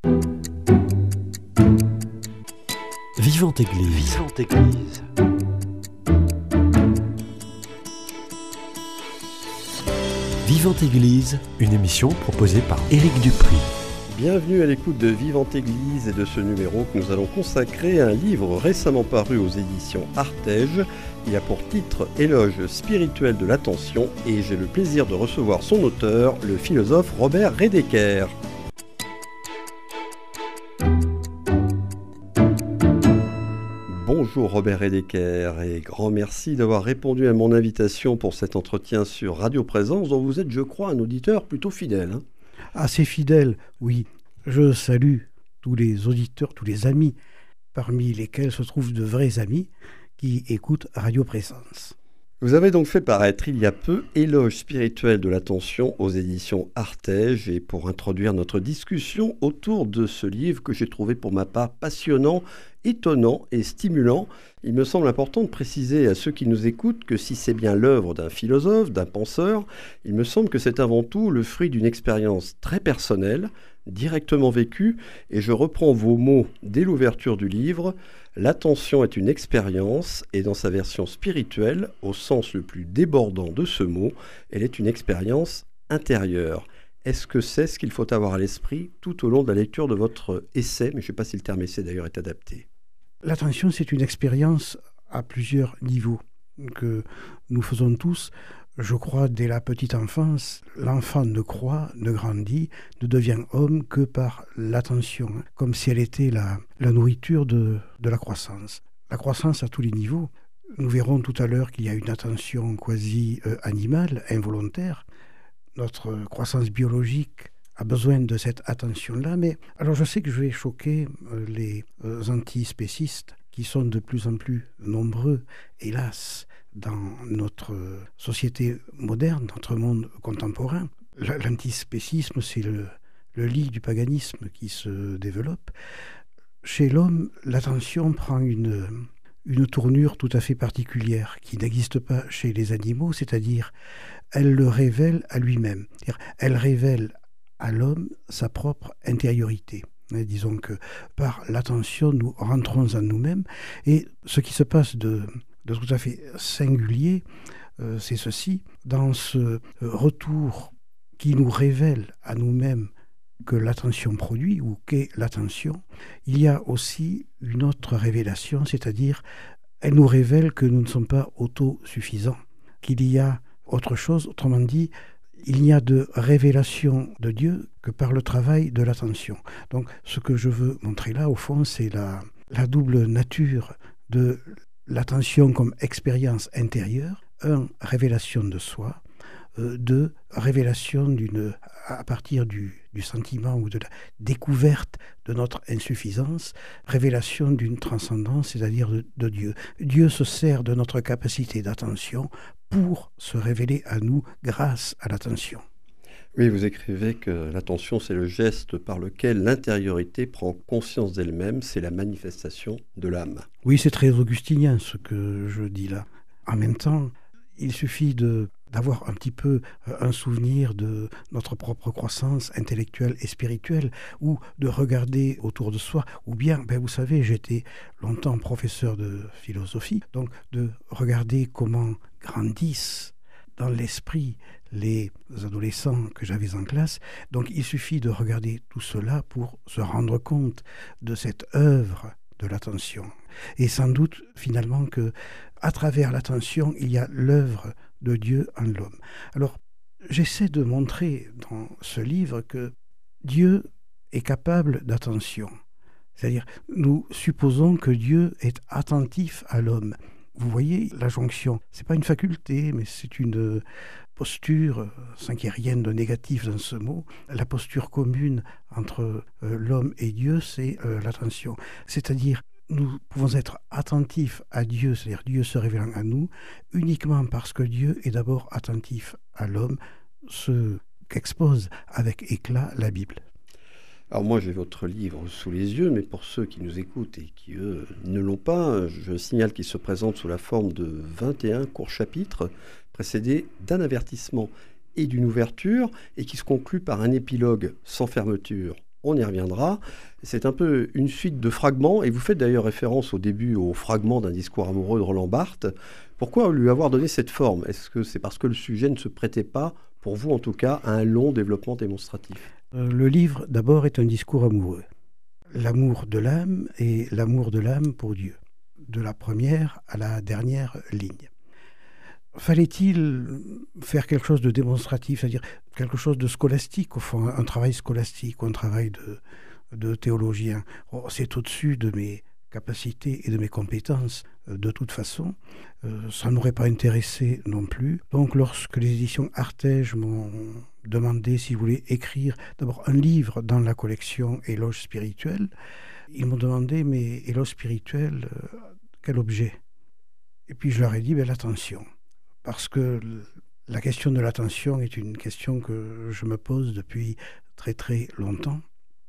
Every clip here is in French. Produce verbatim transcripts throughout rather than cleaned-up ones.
Vivante Église. Vivante Église. Vivante Église, une émission proposée par Éric Dupri. Bienvenue à l'écoute de Vivante Église et de ce numéro que nous allons consacrer à un livre récemment paru aux éditions Artege. Il a pour titre « Éloge spirituel de l'attention » et j'ai le plaisir de recevoir son auteur, le philosophe Robert Redekert. Bonjour Robert Redekert et grand merci d'avoir répondu à mon invitation pour cet entretien sur Radio Présence dont vous êtes, je crois, un auditeur plutôt fidèle. Hein. Assez fidèle, oui. Je salue tous les auditeurs, tous les amis, parmi lesquels se trouvent de vrais amis qui écoutent Radio Présence. Vous avez donc fait paraître il y a peu Éloge spirituel de l'attention aux éditions Artege et pour introduire notre discussion autour de ce livre que j'ai trouvé pour ma part passionnant, étonnant et stimulant, il me semble important de préciser à ceux qui nous écoutent que si c'est bien l'œuvre d'un philosophe, d'un penseur, il me semble que c'est avant tout le fruit d'une expérience très personnelle, directement vécue, et je reprends vos mots dès l'ouverture du livre. L'attention est une expérience, et dans sa version spirituelle, au sens le plus débordant de ce mot, elle est une expérience intérieure. Est-ce que c'est ce qu'il faut avoir à l'esprit tout au long de la lecture de votre essai, mais je ne sais pas si le terme essai d'ailleurs est adapté. L'attention, c'est une expérience à plusieurs niveaux que nous faisons tous. Je crois, dès la petite enfance, l'enfant ne croit, ne grandit, ne devient homme que par l'attention, hein, comme si elle était la, la nourriture de, de la croissance. La croissance à tous les niveaux. Nous verrons tout à l'heure qu'il y a une attention quasi euh, animale, involontaire. Notre croissance biologique a besoin de cette attention-là, mais alors je sais que je vais choquer euh, les euh, antispécistes qui sont de plus en plus nombreux, hélas, dans notre société moderne, notre monde contemporain. L'antispécisme, c'est le, le lit du paganisme qui se développe. Chez l'homme, l'attention prend une, une tournure tout à fait particulière qui n'existe pas chez les animaux, c'est-à-dire elle le révèle à lui-même. C'est-à-dire, elle révèle à l'homme sa propre intériorité. Et disons que par l'attention, nous rentrons en nous-mêmes et ce qui se passe de... de tout à fait singulier, euh, c'est ceci, dans ce retour qui nous révèle à nous-mêmes que l'attention produit ou qu'est l'attention, il y a aussi une autre révélation, c'est-à-dire elle nous révèle que nous ne sommes pas autosuffisants, qu'il y a autre chose, autrement dit, il n'y a de révélation de Dieu que par le travail de l'attention. Donc ce que je veux montrer là, au fond, c'est la, la double nature de l'attention comme expérience intérieure, un, révélation de soi, euh, deux, révélation d'une, à partir du, du sentiment ou de la découverte de notre insuffisance, révélation d'une transcendance, c'est-à-dire de, de Dieu. Dieu se sert de notre capacité d'attention pour se révéler à nous grâce à l'attention. Oui, vous écrivez que l'attention, c'est le geste par lequel l'intériorité prend conscience d'elle-même, c'est la manifestation de l'âme. Oui, c'est très augustinien ce que je dis là. En même temps, il suffit de, d'avoir un petit peu un souvenir de notre propre croissance intellectuelle et spirituelle, ou de regarder autour de soi, ou bien, ben vous savez, j'étais longtemps professeur de philosophie, donc de regarder comment grandissent dans l'esprit les adolescents que j'avais en classe. Donc il suffit de regarder tout cela pour se rendre compte de cette œuvre de l'attention. Et sans doute finalement que à travers l'attention, il y a l'œuvre de Dieu en l'homme. Alors j'essaie de montrer dans ce livre que Dieu est capable d'attention. C'est-à-dire, nous supposons que Dieu est attentif à l'homme. Vous voyez la jonction, c'est pas une faculté, mais c'est une posture, sans qu'il y ait rien de négatif dans ce mot. La posture commune entre euh, l'homme et Dieu, c'est euh, l'attention. C'est-à-dire, nous pouvons être attentifs à Dieu, c'est-à-dire Dieu se révélant à nous, uniquement parce que Dieu est d'abord attentif à l'homme, ce qu'expose avec éclat la Bible. Alors moi j'ai votre livre sous les yeux, mais pour ceux qui nous écoutent et qui eux ne l'ont pas, je signale qu'il se présente sous la forme de vingt et un courts chapitres, précédés d'un avertissement et d'une ouverture, et qui se conclut par un épilogue sans fermeture. on y reviendra. C'est un peu une suite de fragments, et vous faites d'ailleurs référence au début au fragment d'un discours amoureux de Roland Barthes. Pourquoi lui avoir donné cette forme? Est-ce que c'est parce que le sujet ne se prêtait pas, pour vous en tout cas, à un long développement démonstratif? Euh, Le livre, d'abord, est un discours amoureux. L'amour de l'âme et l'amour de l'âme pour Dieu. De la première à la dernière ligne. Fallait-il faire quelque chose de démonstratif, c'est-à-dire quelque chose de scolastique, au fond, un travail scolastique, un travail de, de théologien? Oh, c'est au-dessus de mes capacités et de mes compétences, euh, de toute façon. Euh, ça ne m'aurait pas intéressé non plus. Donc, lorsque les éditions Artege m'ont demandé si je voulais écrire d'abord un livre dans la collection Éloge spirituel, ils m'ont demandé, mais éloge spirituel, euh, quel objet? Et puis je leur ai dit, ben, l'attention. Parce que la question de l'attention est une question que je me pose depuis très très longtemps.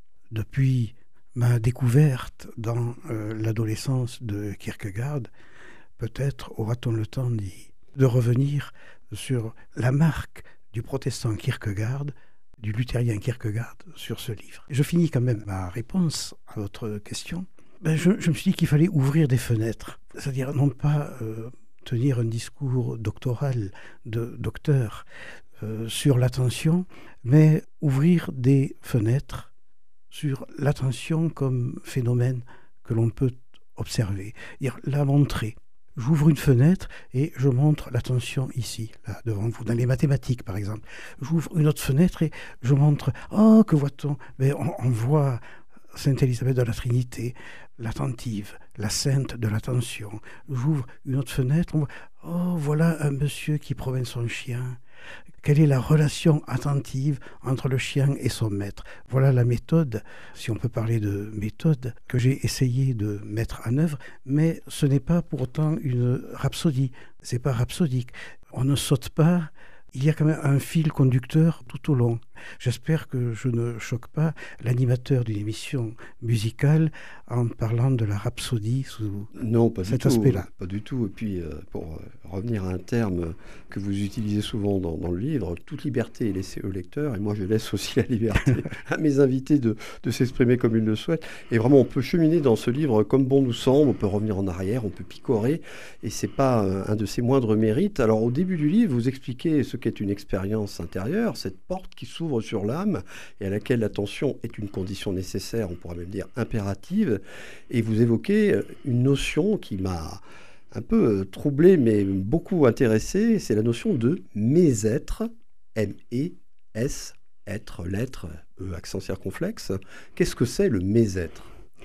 Depuis ma découverte dans euh, l'adolescence de Kierkegaard, peut-être aura-t-on le temps d'y- de revenir sur la marque du protestant Kierkegaard, du luthérien Kierkegaard, sur ce livre. Je finis quand même ma réponse à votre question. Ben, je, je me suis dit qu'il fallait ouvrir des fenêtres, c'est-à-dire non pas euh, tenir un discours doctoral de docteur euh, sur l'attention, mais ouvrir des fenêtres sur l'attention comme phénomène que l'on peut observer, dire la montrer. J'ouvre une fenêtre et je montre l'attention ici, là, devant vous, dans les mathématiques par exemple. J'ouvre une autre fenêtre et je montre, oh, que voit-on? Mais on, on voit Sainte Élisabeth de la Trinité, l'attentive, la sainte de l'attention. J'ouvre une autre fenêtre, on voit, oh, voilà un monsieur qui promène son chien. Quelle est la relation attentive entre le chien et son maître? Voilà la méthode, si on peut parler de méthode, que j'ai essayé de mettre en œuvre, mais ce n'est pas pour autant une rhapsodie. C'est pas rhapsodique. On ne saute pas. Il y a quand même un fil conducteur tout au long. J'espère que je ne choque pas l'animateur d'une émission musicale en parlant de la rhapsodie sous Non, pas cet du tout, aspect-là. pas du tout. Et puis, euh, pour euh, revenir à un terme que vous utilisez souvent dans, dans le livre, toute liberté est laissée au lecteur, et moi je laisse aussi la liberté à mes invités de, de s'exprimer comme ils le souhaitent. Et vraiment, on peut cheminer dans ce livre comme bon nous semble, on peut revenir en arrière, on peut picorer, et c'est pas euh, un de ses moindres mérites. Alors, au début du livre, vous expliquez ce qu'est une expérience intérieure, cette porte qui s'ouvre sur l'âme et à laquelle l'attention est une condition nécessaire, on pourrait même dire impérative. Et vous évoquez une notion qui m'a un peu troublé, mais beaucoup intéressé, c'est la notion de mésêtre, M E S, être, l'être, E, accent circonflexe. Qu'est-ce que c'est le mésêtre?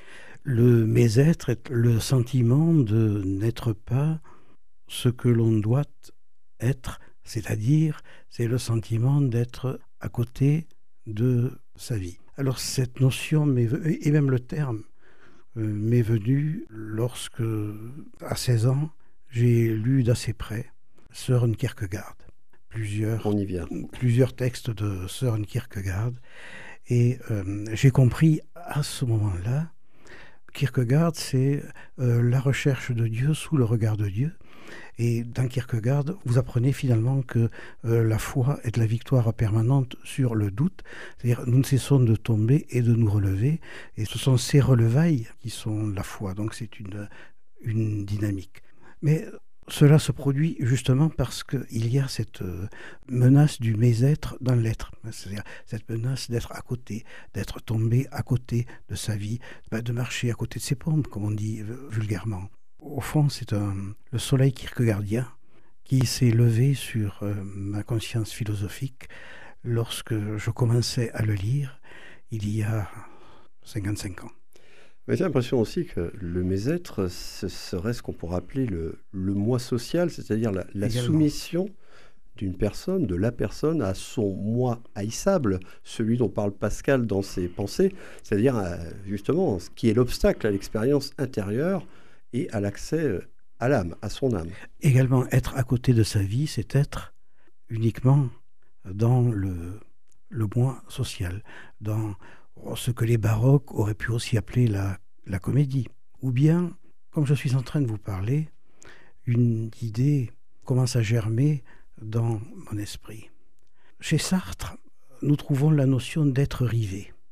Le mésêtre est le sentiment de n'être pas ce que l'on doit être, c'est-à-dire c'est le sentiment d'être à côté de sa vie. Alors cette notion, m'est, et même le terme, euh, m'est venu lorsque, à seize ans, j'ai lu d'assez près Søren Kierkegaard. Plusieurs, On y vient. plusieurs textes de Søren Kierkegaard. Et euh, j'ai compris à ce moment-là, Kierkegaard, c'est euh, la recherche de Dieu sous le regard de Dieu. Et dans Kierkegaard, vous apprenez finalement que euh, la foi est la victoire permanente sur le doute. C'est-à-dire, nous ne cessons de tomber et de nous relever. Et ce sont ces relevailles qui sont la foi. Donc c'est une, une dynamique. Mais cela se produit justement parce qu'il y a cette euh, menace du mésêtre dans l'être. C'est-à-dire cette menace d'être à côté, d'être tombé à côté de sa vie, de marcher à côté de ses pompes, comme on dit vulgairement. Au fond, c'est un, le soleil kierkegaardien qui s'est levé sur euh, ma conscience philosophique lorsque je commençais à le lire il y a cinquante-cinq ans. Mais j'ai l'impression aussi que le mésêtre, ce serait ce qu'on pourrait appeler le, le moi social, c'est-à-dire la, la soumission d'une personne, de la personne, à son moi haïssable, celui dont parle Pascal dans ses pensées, c'est-à-dire euh, justement ce qui est l'obstacle à l'expérience intérieure et à l'accès à l'âme, à son âme. Également, être à côté de sa vie, c'est être uniquement dans le, le moi social, dans ce que les baroques auraient pu aussi appeler la, la comédie. Ou bien, comme je suis en train de vous parler, une idée commence à germer dans mon esprit. Chez Sartre, nous trouvons la notion d'être rivé.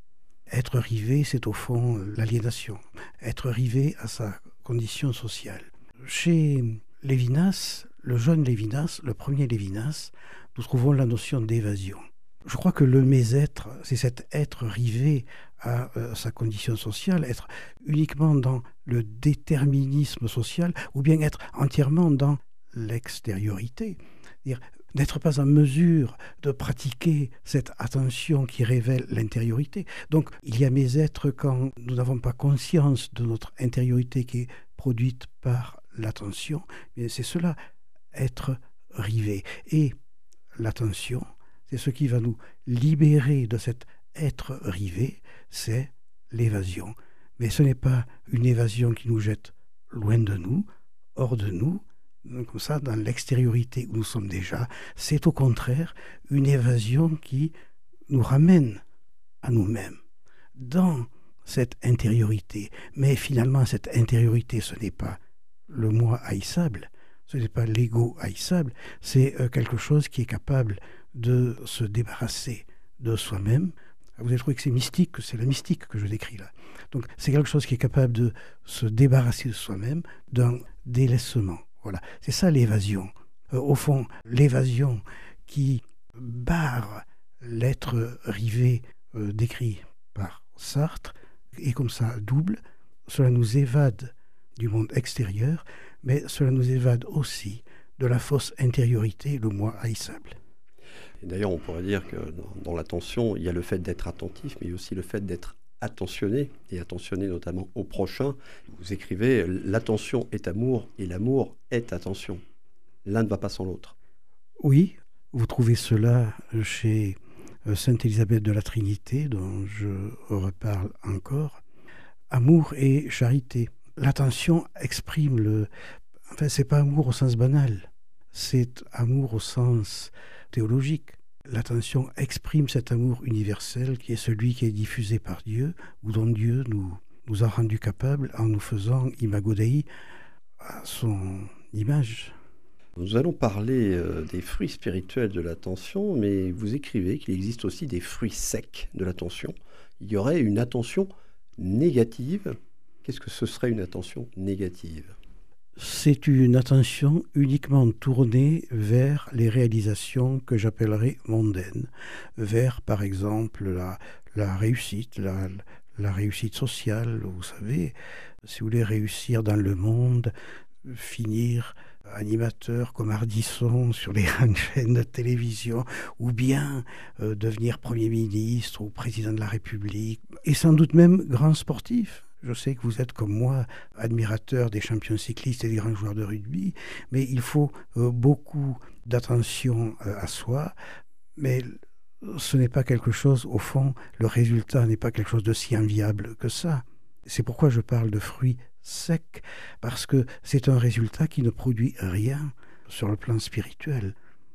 Être rivé, c'est au fond l'aliénation. Être rivé à sa condition sociale. Chez Lévinas, le jeune Lévinas, le premier Lévinas, nous trouvons la notion d'évasion. Je crois que le mésêtre, c'est cet être rivé à euh, sa condition sociale, être uniquement dans le déterminisme social, ou bien être entièrement dans l'extériorité. C'est-à-dire n'être pas en mesure de pratiquer cette attention qui révèle l'intériorité. Donc il y a mésêtre quand nous n'avons pas conscience de notre intériorité qui est produite par l'attention. Mais c'est cela, être rivé. Et l'attention, c'est ce qui va nous libérer de cet être rivé, c'est l'évasion. Mais ce n'est pas une évasion qui nous jette loin de nous, hors de nous, comme ça, dans l'extériorité où nous sommes déjà. C'est au contraire une évasion qui nous ramène à nous-mêmes, dans cette intériorité. Mais finalement, cette intériorité, ce n'est pas le moi haïssable, ce n'est pas l'ego haïssable, c'est quelque chose qui est capable de se débarrasser de soi-même. Vous avez trouvé que c'est mystique, que c'est la mystique que je décris là. Donc c'est quelque chose qui est capable de se débarrasser de soi-même d'un délaissement. Voilà, c'est ça l'évasion. Euh, au fond, l'évasion qui barre l'être rivé euh, décrit par Sartre est comme ça double. Cela nous évade du monde extérieur, mais cela nous évade aussi de la fausse intériorité, le moi haïssable. Et d'ailleurs, on pourrait dire que dans, dans l'attention, il y a le fait d'être attentif, mais il y a aussi le fait d'être attentionné, et attentionné notamment au prochain. Vous écrivez « L'attention est amour et l'amour est attention ». L'un ne va pas sans l'autre. Oui, vous trouvez cela chez Sainte Élisabeth de la Trinité, dont je reparle encore. Amour et charité. L'attention exprime le... Enfin, c'est pas amour au sens banal, c'est amour au sens théologique. L'attention exprime cet amour universel qui est celui qui est diffusé par Dieu, ou dont Dieu nous, nous a rendus capables en nous faisant imago Dei à son image. Nous allons parler euh, des fruits spirituels de l'attention, mais vous écrivez qu'il existe aussi des fruits secs de l'attention. Il y aurait une attention négative. Qu'est-ce que ce serait une attention négative ? C'est une attention uniquement tournée vers les réalisations que j'appellerais mondaines, vers par exemple la, la réussite, la, la réussite sociale, vous savez, si vous voulez réussir dans le monde, finir animateur comme Ardisson sur les grandes chaînes de télévision, ou bien euh, devenir Premier ministre ou Président de la République, et sans doute même grand sportif. Je sais que vous êtes comme moi admirateur des champions cyclistes et des grands joueurs de rugby, mais il faut euh, beaucoup d'attention euh, à soi, mais ce n'est pas quelque chose, au fond, le résultat n'est pas quelque chose de si enviable que ça. C'est pourquoi je parle de fruits secs, parce que c'est un résultat qui ne produit rien sur le plan spirituel.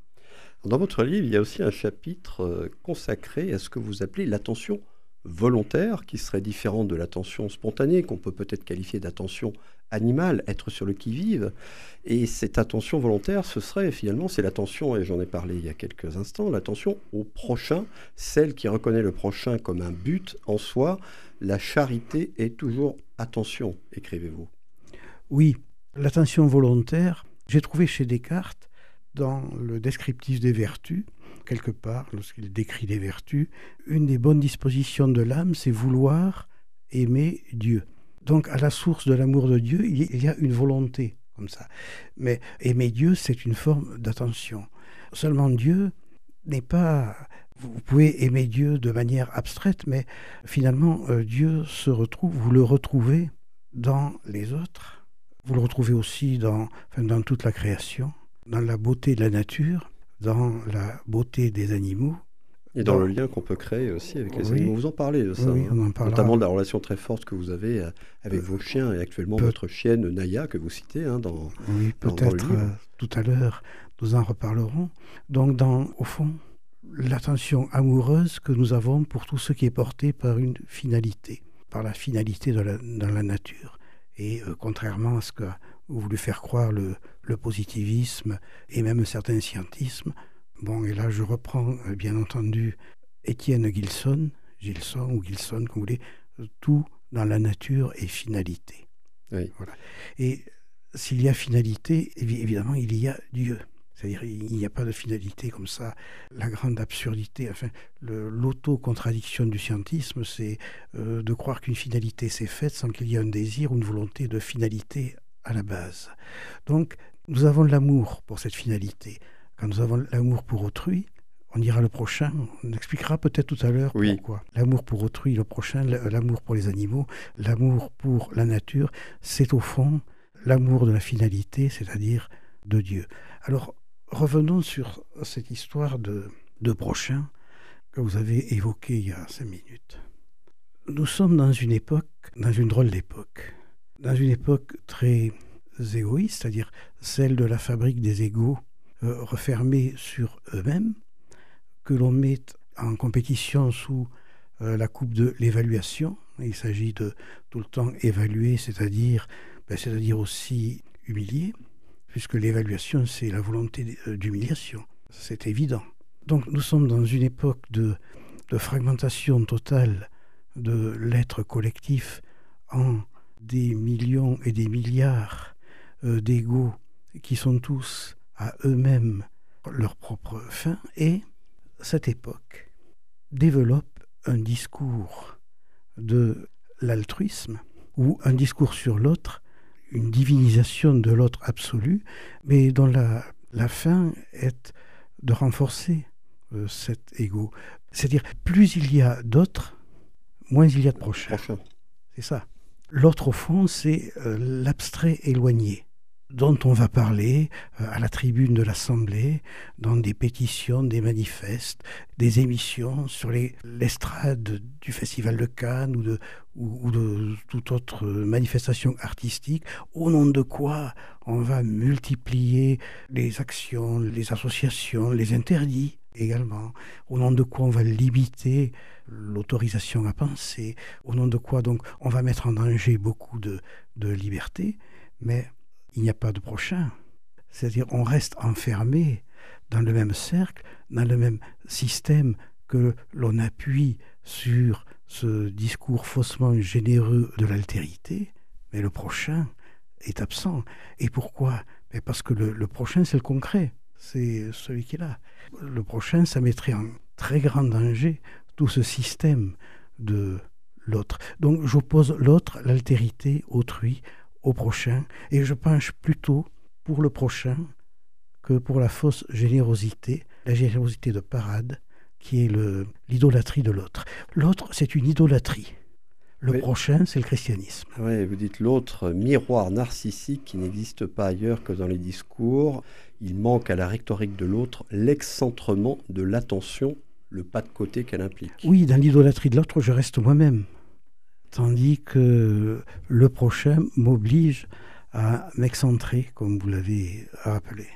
Dans votre livre, il y a aussi un chapitre consacré à ce que vous appelez l'attention volontaire, qui serait différente de l'attention spontanée, qu'on peut peut-être qualifier d'attention animale, être sur le qui-vive. Et cette attention volontaire, ce serait finalement, c'est l'attention, et j'en ai parlé il y a quelques instants, l'attention au prochain, celle qui reconnaît le prochain comme un but en soi. La charité est toujours attention, écrivez-vous. Oui, l'attention volontaire, j'ai trouvé chez Descartes, dans le descriptif des vertus, quelque part, lorsqu'il décrit les vertus, une des bonnes dispositions de l'âme, c'est vouloir aimer Dieu. Donc, à la source de l'amour de Dieu, il y a une volonté, comme ça. Mais aimer Dieu, c'est une forme d'attention. Seulement, Dieu n'est pas... Vous pouvez aimer Dieu de manière abstraite, mais finalement, euh, Dieu se retrouve, vous le retrouvez dans les autres. Vous le retrouvez aussi dans, enfin, dans toute la création, dans la beauté de la nature, dans la beauté des animaux. Et dans, dans le lien qu'on peut créer aussi avec les oui. animaux. Vous en parlez de ça, oui, hein, on en parlera. Notamment de la relation très forte que vous avez avec euh, vos chiens, et actuellement peut... votre chienne Naya, que vous citez hein, dans Oui, peut-être euh, tout à l'heure, nous en reparlerons. Donc, dans, au fond, l'attention amoureuse que nous avons pour tout ce qui est porté par une finalité, par la finalité de la, dans la nature. Et euh, contrairement à ce qu'a voulu faire croire le, le positivisme et même un certain scientisme, bon, et là je reprends euh, bien entendu Étienne Gilson, Gilson ou Gilson, comme vous voulez, tout dans la nature est finalité. Oui. Voilà. Et s'il y a finalité, évidemment, il y a Dieu. C'est-à-dire il n'y a pas de finalité comme ça. La grande absurdité, enfin, le, l'auto-contradiction du scientisme, c'est euh, de croire qu'une finalité s'est faite sans qu'il y ait un désir ou une volonté de finalité à la base. Donc, nous avons l'amour pour cette finalité. Quand nous avons l'amour pour autrui, on ira le prochain, on expliquera peut-être tout à l'heure oui. pourquoi. L'amour pour autrui, le prochain, l'amour pour les animaux, l'amour pour la nature, c'est au fond l'amour de la finalité, c'est-à-dire de Dieu. Alors, revenons sur cette histoire de, de prochain que vous avez évoquée il y a cinq minutes. Nous sommes dans une époque, dans une drôle d'époque, dans une époque très égoïste, c'est-à-dire celle de la fabrique des égos euh, refermés sur eux-mêmes, que l'on met en compétition sous euh, la coupe de l'évaluation. Il s'agit de tout le temps évaluer, c'est-à-dire, ben, c'est-à-dire aussi humilier, puisque l'évaluation, c'est la volonté d'humiliation. C'est évident. Donc nous sommes dans une époque de, de fragmentation totale de l'être collectif en des millions et des milliards euh, d'égos qui sont tous à eux-mêmes leur propre fin, et cette époque développe un discours de l'altruisme ou un discours sur l'autre, une divinisation de l'autre absolu, mais dont la, la fin est de renforcer euh, cet ego. C'est-à-dire, plus il y a d'autres, moins il y a de prochains. Prochain. C'est ça. L'autre, au fond, c'est euh, l'abstrait éloigné, dont on va parler euh, à la tribune de l'Assemblée, dans des pétitions, des manifestes, des émissions sur les, l'estrade du Festival de Cannes ou de, ou, ou de toute autre manifestation artistique, au nom de quoi on va multiplier les actions, les associations, les interdits également, au nom de quoi on va limiter l'autorisation à penser, au nom de quoi donc on va mettre en danger beaucoup de, de liberté, mais il n'y a pas de prochain. C'est-à-dire on reste enfermé dans le même cercle, dans le même système que l'on appuie sur ce discours faussement généreux de l'altérité, mais le prochain est absent. Et pourquoi ? Mais parce que le, le prochain, c'est le concret, c'est celui qui est là. Le prochain, ça mettrait en très grand danger tout ce système de l'autre. Donc j'oppose l'autre, l'altérité, autrui, au prochain, et je penche plutôt pour le prochain que pour la fausse générosité, la générosité de parade, qui est le, l'idolâtrie de l'autre. L'autre, c'est une idolâtrie. Le oui. prochain, c'est le christianisme. Oui, vous dites l'autre, miroir narcissique qui n'existe pas ailleurs que dans les discours. Il manque à la rhétorique de l'autre l'excentrement de l'attention, le pas de côté qu'elle implique. Oui, dans l'idolâtrie de l'autre, je reste moi-même. Tandis que le prochain m'oblige à m'excentrer, comme vous l'avez rappelé.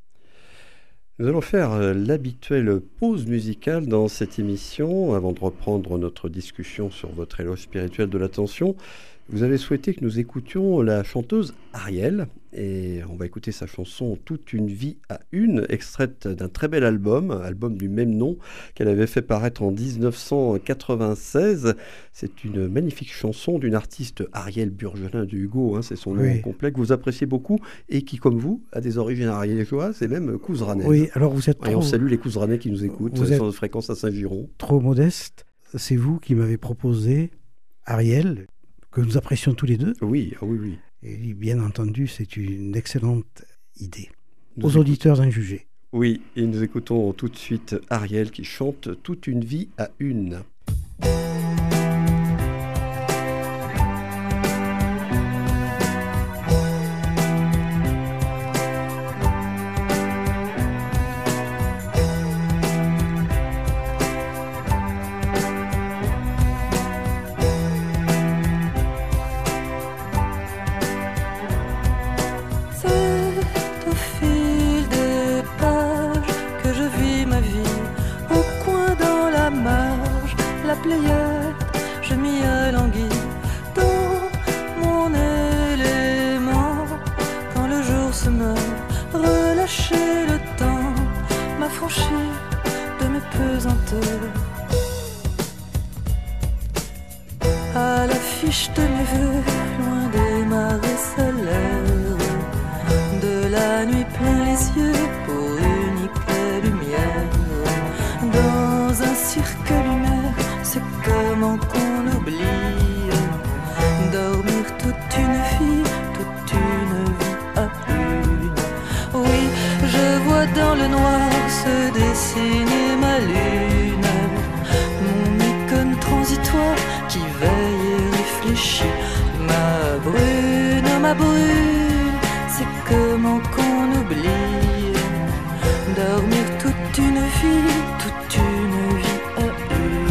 Nous allons faire l'habituelle pause musicale dans cette émission. Avant de reprendre notre discussion sur votre éloge spirituel de l'attention, vous avez souhaité que nous écoutions la chanteuse Ariel. Et on va écouter sa chanson « Toute une vie à une », extraite d'un très bel album, album du même nom, qu'elle avait fait paraître en dix-neuf cent quatre-vingt-seize. C'est une magnifique chanson d'une artiste, Ariel Burgelin de Hugo, hein, c'est son nom oui. complet, que vous appréciez beaucoup, et qui, comme vous, a des origines ariégeoises et même couserannaises. Oui, alors vous êtes trop... Et on salue les couserannais qui nous écoutent, vous sans fréquence à Saint-Giron. Trop modeste, c'est vous qui m'avez proposé Ariel, que nous apprécions tous les deux. Oui, ah oui, oui. Et bien entendu, c'est une excellente idée. Nous Aux écoutons... auditeurs en juger. Oui, et nous écoutons tout de suite Ariel qui chante « Toute une vie à une ». Pléiade mes vœux, loin des marées solaires, de la nuit plein les yeux pour unique lumière. Dans un cirque lunaire, c'est comment qu'on oublie dormir toute une vie, toute une vie à une. Oui, je vois dans le noir se dessiner ma lune, mon icône transitoire qui veille et réfléchit. Ma brune, ma brune, c'est comment qu'on oublie dormir toute une vie, toute une vie à une.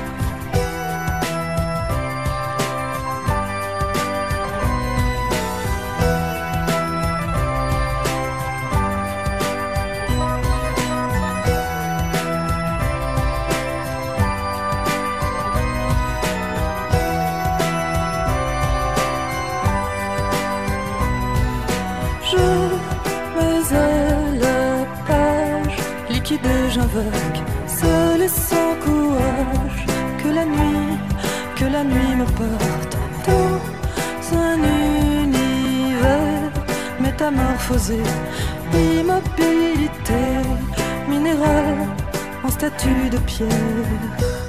J'invoque, seul et sans courage, que la nuit, que la nuit me porte dans un univers métamorphosé, immobilité minérale en statue de pierre.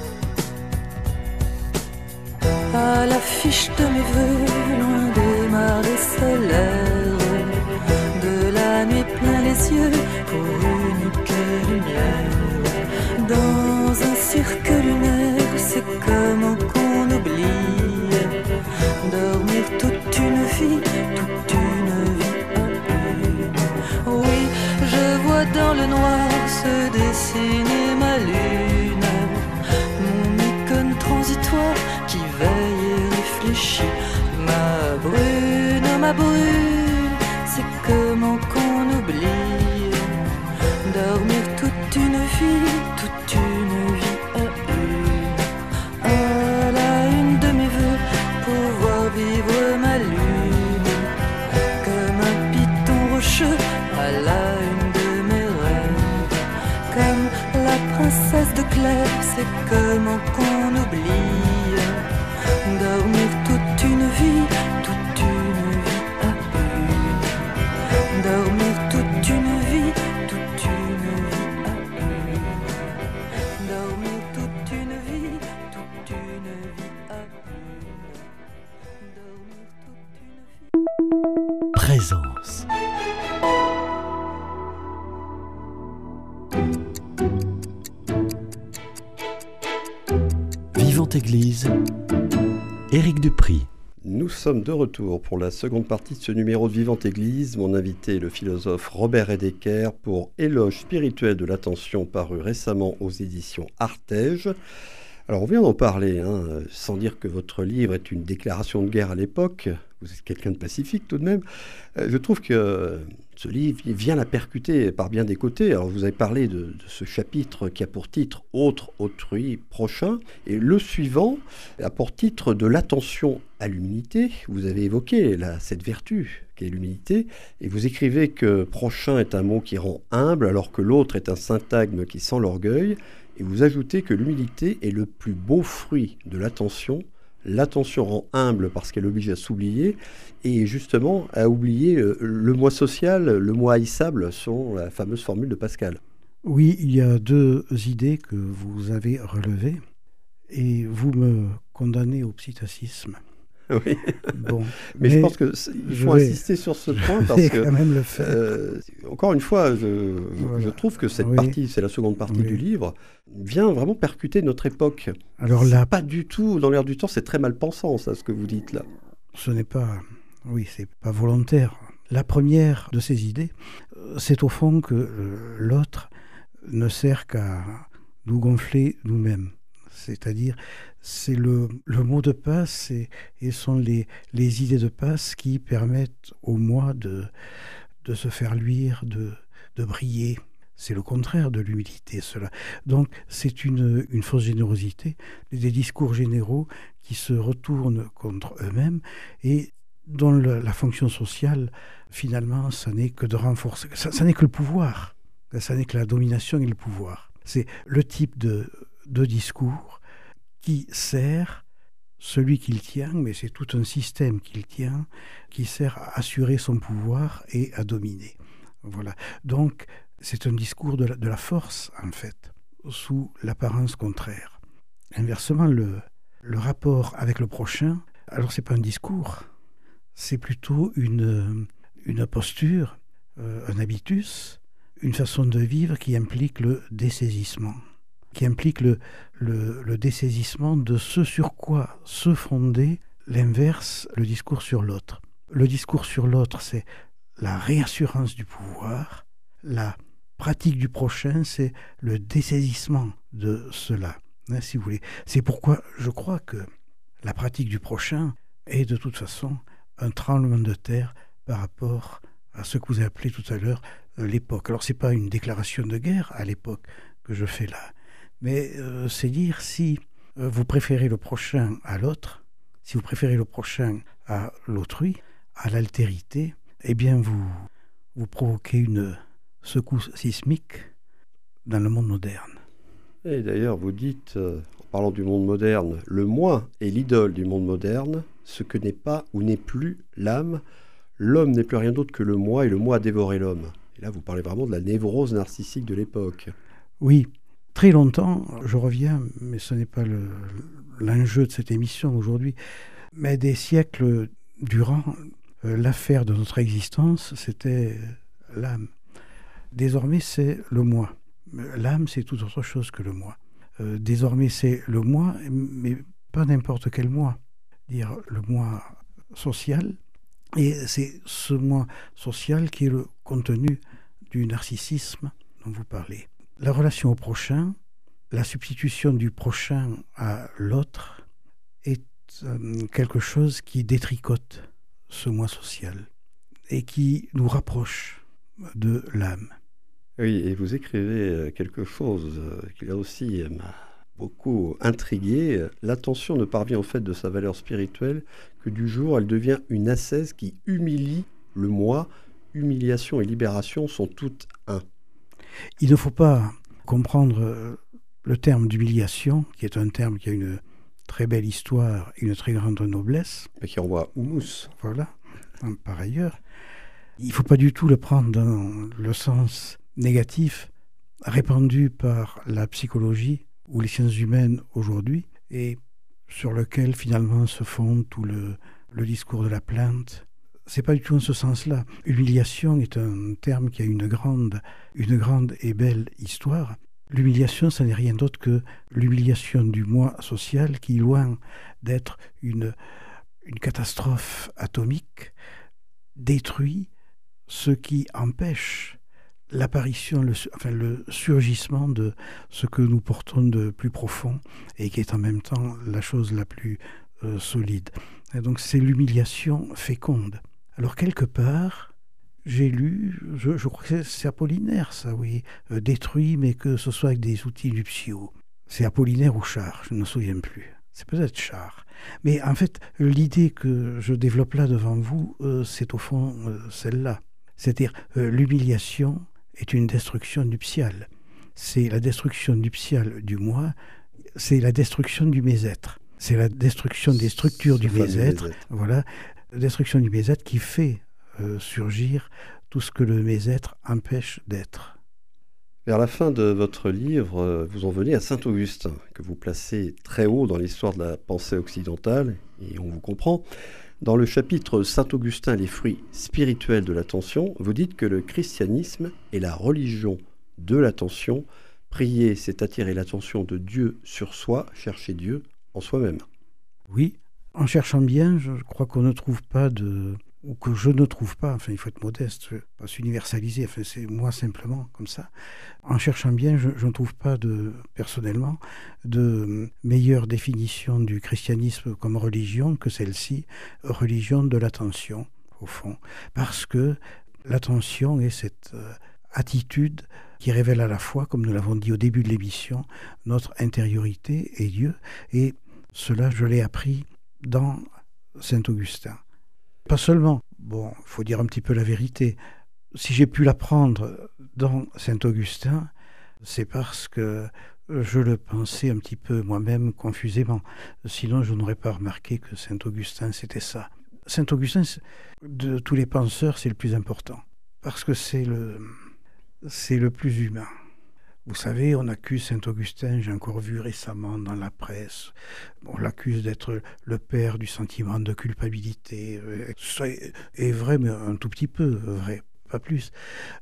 À l'affiche de mes vœux, loin des marées solaires, de la nuit plein les yeux pour unique lumière. Dans un cirque lunaire, c'est comment qu'on oublie dormir toute une vie, toute une vie à une. Oui, je vois dans le noir se dessiner ma lune, mon icône transitoire qui veille et réfléchit. Ma brune, ma brune, c'est comment qu'on oublie dormir toute une vie, toute une vie à une. À la une de mes vœux, pouvoir vivre ma lune comme un python rocheux. À la une de mes rêves, comme la princesse de Clèves, c'est comment qu'on oublie dormir toute une vie, toute une vie à une. Dormir toute une vie, toute une vie à une. Dormir toute une vie, toute une vie à une. Dormir toute une vie. Présence. Vivante Église, Éric Dupry. Nous sommes de retour pour la seconde partie de ce numéro de Vivante Église. Mon invité est le philosophe Robert Hedeker pour Éloge spirituel de l'attention, paru récemment aux éditions Artege. Alors on vient d'en parler, hein, sans dire que votre livre est une déclaration de guerre à l'époque. Vous êtes quelqu'un de pacifique tout de même. Euh, je trouve que ce livre vient la percuter par bien des côtés. Alors vous avez parlé de, de ce chapitre qui a pour titre « Autre, autrui, prochain ». Et le suivant a pour titre « De l'attention à l'humilité ». Vous avez évoqué là, cette vertu qu'est l'humilité. Et vous écrivez que « prochain » est un mot qui rend humble, alors que l'autre est un syntagme qui sent l'orgueil. Et vous ajoutez que l'humilité est le plus beau fruit de l'attention. L'attention rend humble parce qu'elle oblige à s'oublier et justement à oublier le moi social, le moi haïssable, selon la fameuse formule de Pascal. Oui, il y a deux idées que vous avez relevées et vous me condamnez au psittacisme. Oui. Bon, mais, mais je pense qu'il faut vais, insister sur ce point parce que, quand même le faire. Euh, encore une fois, je, voilà. je trouve que cette oui. partie, c'est la seconde partie oui. du livre, vient vraiment percuter notre époque. Alors là, pas du tout dans l'air du temps, c'est très mal pensant, ça, ce que vous dites là. Ce n'est pas, oui, c'est pas volontaire. La première de ces idées, c'est au fond que l'autre ne sert qu'à nous gonfler nous-mêmes. C'est-à-dire, c'est le, le mot de passe et, et sont les, les idées de passe qui permettent au moi de, de se faire luire, de, de briller. C'est le contraire de l'humilité, cela. Donc, c'est une, une fausse générosité, des discours généraux qui se retournent contre eux-mêmes et dont le, la fonction sociale, finalement, ça n'est que de renforcer, ça, ça n'est que le pouvoir, ça n'est que la domination et le pouvoir. C'est le type de, de discours qui sert celui qu'il tient, mais c'est tout un système qu'il tient qui sert à assurer son pouvoir et à dominer. Voilà. Donc, c'est un discours de la, de la force, en fait, sous l'apparence contraire. Inversement, le, le rapport avec le prochain, alors c'est pas un discours, c'est plutôt une, une posture, euh, un habitus, une façon de vivre qui implique le dessaisissement, qui implique le, le, le dessaisissement de ce sur quoi se fondait l'inverse, le discours sur l'autre. Le discours sur l'autre, c'est la réassurance du pouvoir, la pratique du prochain, c'est le dessaisissement de cela, hein, si vous voulez. C'est pourquoi je crois que la pratique du prochain est de toute façon un tremblement de terre par rapport à ce que vous avez appelé tout à l'heure euh, l'époque. Alors, ce n'est pas une déclaration de guerre à l'époque que je fais là, mais euh, c'est dire si euh, vous préférez le prochain à l'autre, si vous préférez le prochain à l'autrui, à l'altérité, eh bien, vous, vous provoquez une secousse sismique dans le monde moderne. Et d'ailleurs, vous dites, euh, en parlant du monde moderne, le moi est l'idole du monde moderne, ce que n'est pas ou n'est plus l'âme. L'homme n'est plus rien d'autre que le moi, et le moi a dévoré l'homme. Et là, vous parlez vraiment de la névrose narcissique de l'époque. Oui, très longtemps, je reviens, mais ce n'est pas le, l'enjeu de cette émission aujourd'hui, mais des siècles durant, euh, l'affaire de notre existence, c'était l'âme. Désormais, c'est le moi. L'âme, c'est tout autre chose que le moi. Euh, désormais, c'est le moi, mais pas n'importe quel moi. Dire le moi social, et c'est ce moi social qui est le contenu du narcissisme dont vous parlez. La relation au prochain, la substitution du prochain à l'autre est euh, quelque chose qui détricote ce moi social et qui nous rapproche de l'âme. Oui, et vous écrivez quelque chose qui là aussi m'a beaucoup intrigué. L'attention ne parvient au fait de sa valeur spirituelle que du jour elle devient une ascèse qui humilie le moi. Humiliation et libération sont toutes un. Il ne faut pas comprendre le terme d'humiliation, qui est un terme qui a une très belle histoire et une très grande noblesse. Mais qui renvoie à Houmous. Voilà, par ailleurs. Il ne faut pas du tout le prendre dans le sens négatif répandu par la psychologie ou les sciences humaines aujourd'hui et sur lequel finalement se fonde tout le, le discours de la plainte. C'est pas du tout en ce sens-là. Humiliation est un terme qui a une grande, une grande et belle histoire. L'humiliation, ça n'est rien d'autre que l'humiliation du moi social qui, loin d'être une, une catastrophe atomique, détruit ce qui empêche l'apparition, le, enfin le surgissement de ce que nous portons de plus profond et qui est en même temps la chose la plus euh, solide. Et donc c'est l'humiliation féconde. Alors quelque part, j'ai lu, je, je crois que c'est, c'est Apollinaire ça, oui, euh, détruit mais que ce soit avec des outils nuptiaux. C'est Apollinaire ou Char, je ne me souviens plus. C'est peut-être Char. Mais en fait, l'idée que je développe là devant vous, euh, c'est au fond euh, celle-là. C'est-à-dire euh, l'humiliation est une destruction nuptiale. C'est la destruction nuptiale du moi, c'est la destruction du mésêtre. C'est la destruction des structures du mésêtre, voilà, la destruction du mésêtre qui fait euh, surgir tout ce que le mésêtre empêche d'être. Vers la fin de votre livre, vous en venez à saint Augustin, que vous placez très haut dans l'histoire de la pensée occidentale, et on vous comprend. Dans le chapitre Saint Augustin, les fruits spirituels de l'attention, vous dites que le christianisme est la religion de l'attention. Prier, c'est attirer l'attention de Dieu sur soi, chercher Dieu en soi-même. Oui, en cherchant bien, je crois qu'on ne trouve pas de... ou que je ne trouve pas, enfin il faut être modeste, pas s'universaliser, enfin c'est moi simplement comme ça. En cherchant bien, je, je ne trouve pas de, personnellement, de meilleure définition du christianisme comme religion que celle-ci, religion de l'attention, au fond. Parce que l'attention est cette euh, attitude qui révèle à la fois, comme nous l'avons dit au début de l'émission, notre intériorité et Dieu. Et cela, je l'ai appris dans saint Augustin. Pas seulement, bon, il faut dire un petit peu la vérité, si j'ai pu l'apprendre dans saint Augustin, c'est parce que Je le pensais un petit peu moi-même confusément. Sinon, je n'aurais pas remarqué que saint Augustin, c'était ça. Saint Augustin, de tous les penseurs, c'est le plus important. Parce que c'est le, c'est le plus humain. Vous savez, on accuse saint Augustin, j'ai encore vu récemment dans la presse, on l'accuse d'être le père du sentiment de culpabilité. Ça est vrai, mais un tout petit peu vrai. Pas plus.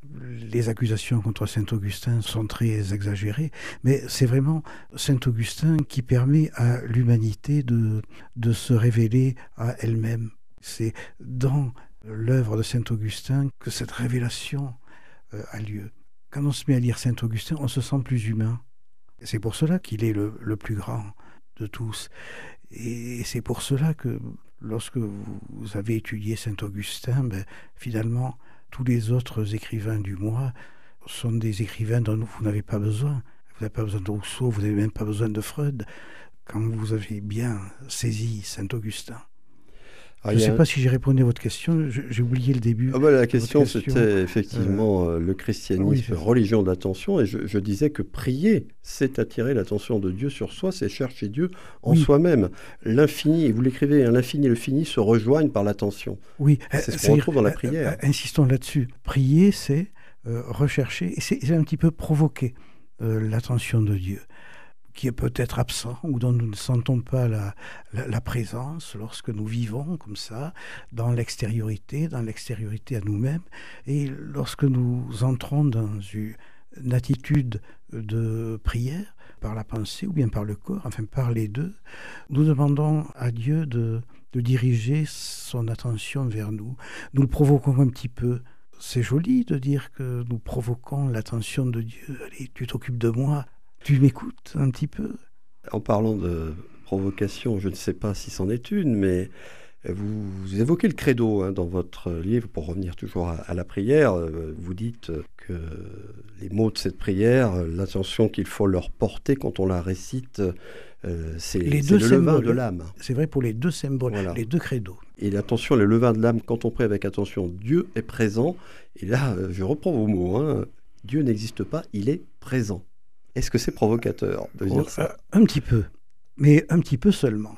Les accusations contre saint Augustin sont très exagérées, mais c'est vraiment saint Augustin qui permet à l'humanité de, de se révéler à elle-même. C'est dans l'œuvre de saint Augustin que cette révélation euh, a lieu. Quand on se met à lire saint Augustin, on se sent plus humain. Et c'est pour cela qu'il est le, le plus grand de tous. Et c'est pour cela que lorsque vous avez étudié saint Augustin, ben, finalement, tous les autres écrivains du mois sont des écrivains dont vous n'avez pas besoin. Vous n'avez pas besoin de Rousseau, vous n'avez même pas besoin de Freud, quand vous avez bien saisi saint Augustin. Ah, je ne sais a... pas si j'ai répondu à votre question, j'ai oublié le début. Ah bah, la question, question, c'était effectivement euh, le christianisme, oui, religion de l'attention, et je, je disais que prier, c'est attirer l'attention de Dieu sur soi, c'est chercher Dieu en oui. soi-même. L'infini, et vous l'écrivez, hein, l'infini et le fini se rejoignent par l'attention. Oui, c'est ce qu'on retrouve dans la prière. Euh, insistons là-dessus. Prier, c'est euh, rechercher, et c'est, c'est un petit peu provoquer euh, l'attention de Dieu, qui est peut-être absent ou dont nous ne sentons pas la, la, la présence lorsque nous vivons comme ça, dans l'extériorité, dans l'extériorité à nous-mêmes. Et lorsque nous entrons dans une attitude de prière, par la pensée ou bien par le corps, enfin par les deux, nous demandons à Dieu de, de diriger son attention vers nous. Nous le provoquons un petit peu. C'est joli de dire que nous provoquons l'attention de Dieu. Allez, tu t'occupes de moi. Tu m'écoutes un petit peu? En parlant de provocation, je ne sais pas si c'en est une, mais vous, vous évoquez le credo hein, dans votre livre, pour revenir toujours à, à la prière. Vous dites que les mots de cette prière, l'attention qu'il faut leur porter quand on la récite, euh, c'est, les c'est deux le symboles, levain de l'âme. C'est vrai pour les deux symboles, voilà. Les deux credos. Et l'attention, le levain de l'âme, quand on prie avec attention, Dieu est présent. Et là, je reprends vos mots, hein, Dieu n'existe pas, il est présent. Est-ce que c'est provocateur de dire oh, ça? Un petit peu, mais un petit peu seulement.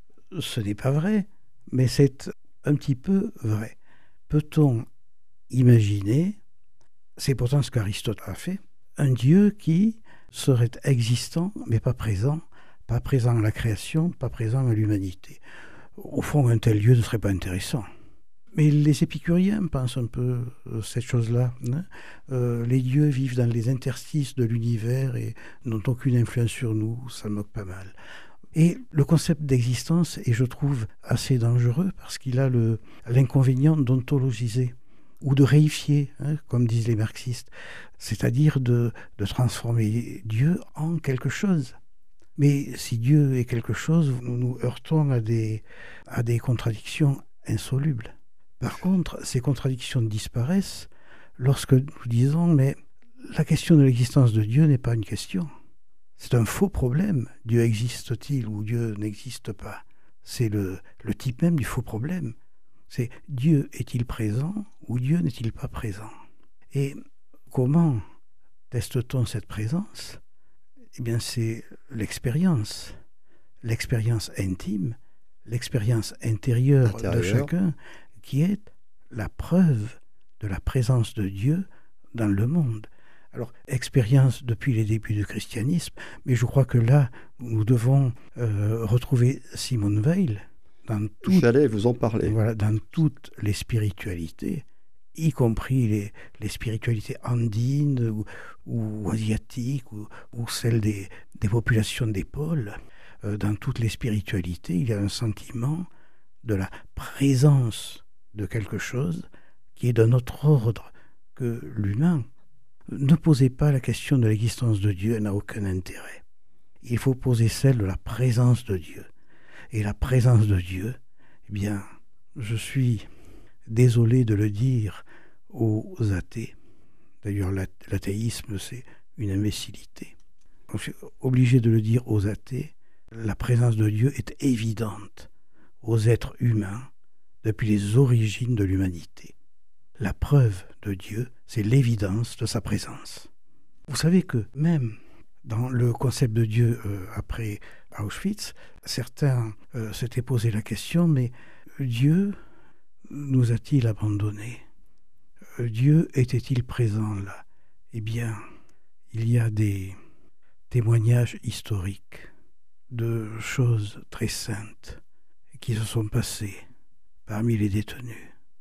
Ce n'est pas vrai, mais c'est un petit peu vrai. Peut-on imaginer, c'est pourtant ce qu'Aristote a fait, un Dieu qui serait existant, mais pas présent, pas présent à la création, pas présent à l'humanité? Au fond, un tel Dieu ne serait pas intéressant. Mais les épicuriens pensent un peu euh, cette chose-là. Hein euh, les dieux vivent dans les interstices de l'univers et n'ont aucune influence sur nous, ça moque pas mal. Et le concept d'existence est, je trouve, assez dangereux parce qu'il a le, l'inconvénient d'ontologiser ou de réifier, hein, comme disent les marxistes, c'est-à-dire de, de transformer Dieu en quelque chose. Mais si Dieu est quelque chose, nous nous heurtons à des, à des contradictions insolubles. Par contre, ces contradictions disparaissent lorsque nous disons « mais la question de l'existence de Dieu n'est pas une question. C'est un faux problème. Dieu existe-t-il ou Dieu n'existe pas ?» C'est le, le type même du faux problème. C'est Dieu est-il présent ou Dieu n'est-il pas présent? Et comment teste-t-on cette présence? Eh bien, c'est l'expérience. L'expérience intime, l'expérience intérieure Intérieur. de chacun, qui est la preuve de la présence de Dieu dans le monde. Alors, expérience depuis les débuts du christianisme, mais je crois que là, nous devons euh, retrouver Simone Weil dans toutes, J'allais vous en parler. Voilà, dans toutes les spiritualités, y compris les, les spiritualités andines ou, ou asiatiques ou, ou celles des, des populations des pôles. Euh, dans toutes les spiritualités, il y a un sentiment de la présence de quelque chose qui est d'un autre ordre que l'humain. Ne posez pas la question de l'existence de Dieu, elle n'a aucun intérêt. Il faut poser celle de la présence de Dieu. Et la présence de Dieu, eh bien, je suis désolé de le dire aux athées. D'ailleurs, l'athéisme, c'est une imbécilité. Je suis obligé de le dire aux athées. La présence de Dieu est évidente aux êtres humains depuis les origines de l'humanité. La preuve de Dieu, c'est l'évidence de sa présence. Vous savez que même dans le concept de Dieu euh, après Auschwitz, certains euh, s'étaient posé la question, mais Dieu nous a-t-il abandonnés ? Dieu était-il présent là ? Eh bien, il y a des témoignages historiques de choses très saintes qui se sont passées parmi les détenus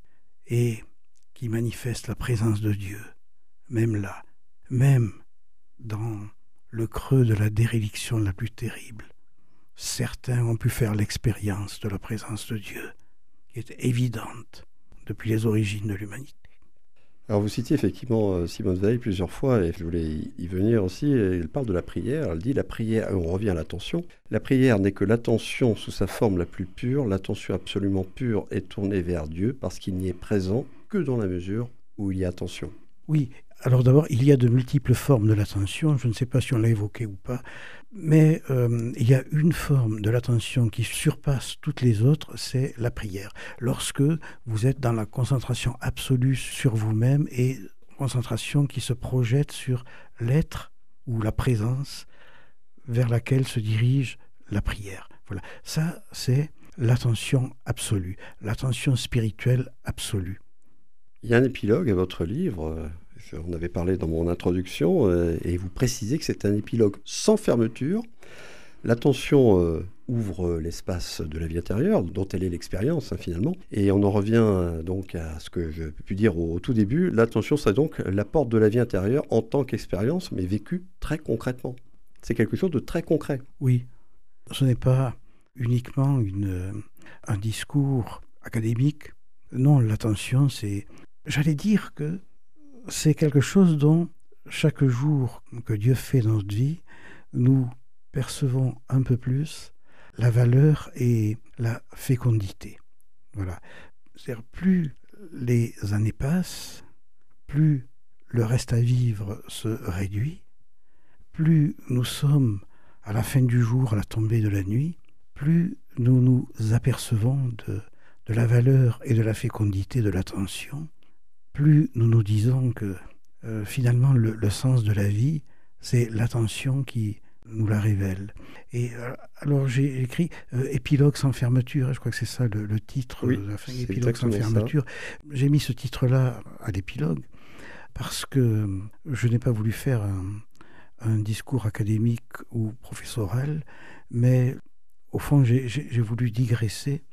et qui manifestent la présence de Dieu, même là, même dans le creux de la déréliction la plus terrible. Certains ont pu faire l'expérience de la présence de Dieu, qui est évidente depuis les origines de l'humanité. Alors vous citiez effectivement Simone Veil plusieurs fois, et je voulais y venir aussi. Elle parle de la prière, elle dit la prière, on revient à l'attention, la prière n'est que l'attention sous sa forme la plus pure, l'attention absolument pure est tournée vers Dieu parce qu'il n'y est présent que dans la mesure où il y a attention. Oui, alors d'abord, il y a de multiples formes de l'attention, je ne sais pas si on l'a évoqué ou pas, mais euh, il y a une forme de l'attention qui surpasse toutes les autres, c'est la prière. Lorsque vous êtes dans la concentration absolue sur vous-même et concentration qui se projette sur l'être ou la présence vers laquelle se dirige la prière. Voilà, ça c'est l'attention absolue, l'attention spirituelle absolue. Il y a un épilogue à votre livre, on avait parlé dans mon introduction, et vous précisez que c'est un épilogue sans fermeture. L'attention euh, ouvre l'espace de la vie intérieure, dont elle est l'expérience hein, finalement. Et on en revient euh, donc à ce que je peux dire au, au tout début. L'attention, c'est donc la porte de la vie intérieure en tant qu'expérience, mais vécue très concrètement. C'est quelque chose de très concret. Oui, ce n'est pas uniquement une, un discours académique. Non, l'attention, c'est... J'allais dire que c'est quelque chose dont chaque jour que Dieu fait dans notre vie, nous percevons un peu plus la valeur et la fécondité. Voilà. C'est-à-dire, plus les années passent, plus le reste à vivre se réduit, plus nous sommes à la fin du jour, à la tombée de la nuit, plus nous nous apercevons de, de la valeur et de la fécondité de l'attention, plus nous nous disons que euh, finalement le, le sens de la vie, c'est l'attention qui nous la révèle. Et euh, alors j'ai écrit euh, épilogue sans fermeture, je crois que c'est ça le, le titre, oui, de la fin, épilogue sans fermeture. Ça. J'ai mis ce titre-là à l'épilogue parce que je n'ai pas voulu faire un, un discours académique ou professoral, mais au fond j'ai, j'ai, j'ai voulu digresser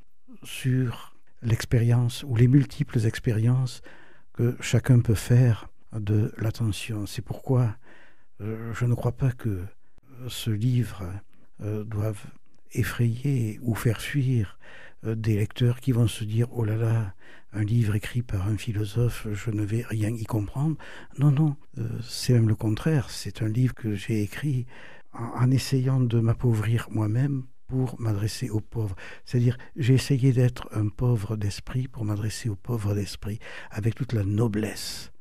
sur l'expérience ou les multiples expériences que chacun peut faire de l'attention. C'est pourquoi euh, je ne crois pas que ce livre euh, doive effrayer ou faire fuir euh, des lecteurs qui vont se dire « Oh là là, un livre écrit par un philosophe, je ne vais rien y comprendre ». Non, non, euh, c'est même le contraire. C'est un livre que j'ai écrit en, en essayant de m'appauvrir moi-même pour m'adresser aux pauvres. C'est-à-dire, j'ai essayé d'être un pauvre d'esprit pour m'adresser aux pauvres d'esprit, avec toute la noblesse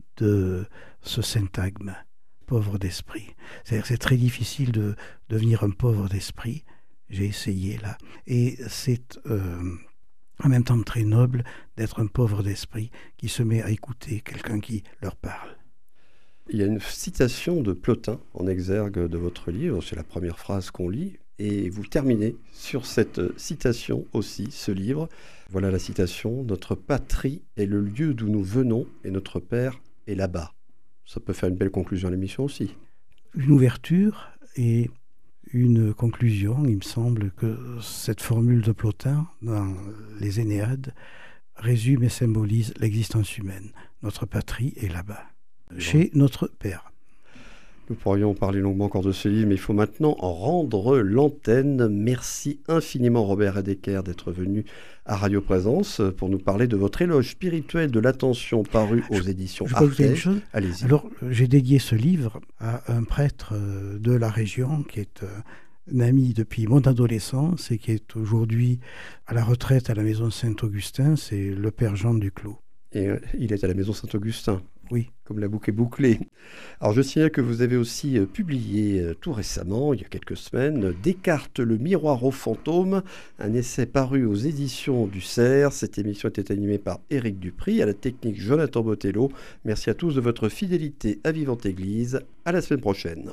de ce syntagme, pauvre d'esprit. C'est-à-dire, c'est très difficile de devenir un pauvre d'esprit. J'ai essayé là. Et c'est euh, en même temps très noble d'être un pauvre d'esprit qui se met à écouter quelqu'un qui leur parle. Il y a une citation de Plotin en exergue de votre livre, c'est la première phrase qu'on lit. Et vous terminez sur cette citation aussi, ce livre. Voilà la citation. « Notre patrie est le lieu d'où nous venons et notre Père est là-bas ». Ça peut faire une belle conclusion à l'émission aussi. Une ouverture et une conclusion. Il me semble que cette formule de Plotin dans les Énéades résume et symbolise l'existence humaine. Notre patrie est là-bas, bon. Chez notre Père. Nous pourrions parler longuement encore de ce livre, mais il faut maintenant en rendre l'antenne. Merci infiniment Robert Hedeker d'être venu à Radio Présence pour nous parler de votre éloge spirituel de l'attention paru aux je, éditions je Artege. Allez-y. Alors, j'ai dédié ce livre à un prêtre de la région qui est un ami depuis mon adolescence et qui est aujourd'hui à la retraite à la maison Saint-Augustin, c'est le père Jean Duclos. Et il est à la maison Saint-Augustin. Oui. Comme la boucle est bouclée. Alors je signale que vous avez aussi euh, publié euh, tout récemment, il y a quelques semaines, Descartes, le miroir aux fantômes, un essai paru aux éditions du Cerf. Cette émission était animée par Éric Dupry, à la technique Jonathan Botello. Merci à tous de votre fidélité à Vivante Église. À la semaine prochaine.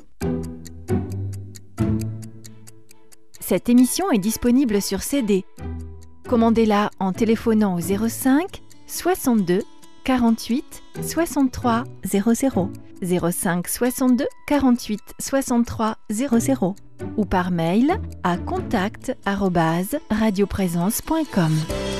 Cette émission est disponible sur C D. Commandez-la en téléphonant au zéro cinq soixante-deux quarante-huit soixante-trois zéro zéro, zéro cinq soixante-deux quarante-huit soixante-trois zéro zéro ou par mail à contact arobase radioprésence point com.